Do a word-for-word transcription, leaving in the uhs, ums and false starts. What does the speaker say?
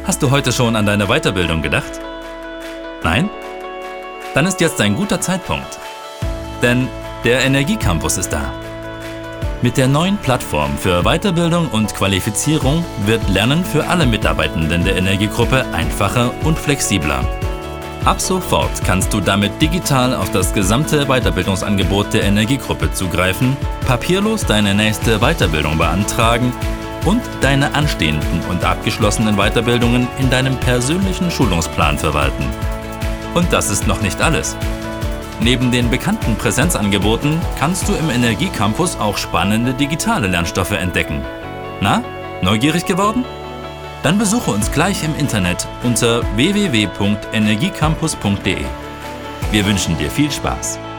Hast du heute schon an deine Weiterbildung gedacht? Nein? Dann ist jetzt ein guter Zeitpunkt. Denn der Energiecampus ist da. Mit der neuen Plattform für Weiterbildung und Qualifizierung wird Lernen für alle Mitarbeitenden der Energiegruppe einfacher und flexibler. Ab sofort kannst du damit digital auf das gesamte Weiterbildungsangebot der Energiegruppe zugreifen, papierlos deine nächste Weiterbildung beantragen und deine anstehenden und abgeschlossenen Weiterbildungen in deinem persönlichen Schulungsplan verwalten. Und das ist noch nicht alles. Neben den bekannten Präsenzangeboten kannst du im Energiecampus auch spannende digitale Lernstoffe entdecken. Na, neugierig geworden? Dann besuche uns gleich im Internet unter w w w punkt energiecampus punkt d e. Wir wünschen dir viel Spaß.